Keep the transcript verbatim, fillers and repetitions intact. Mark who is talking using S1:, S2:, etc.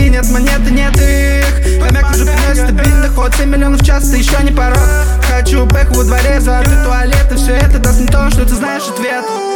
S1: деньги, нет монеты, нет их. Хомяк уже приносит стабильный доход, семь миллионов в час, ты еще не порог. Хочу бэк во дворе, золотой туалет, и все это даст мне то, что ты знаешь ответ.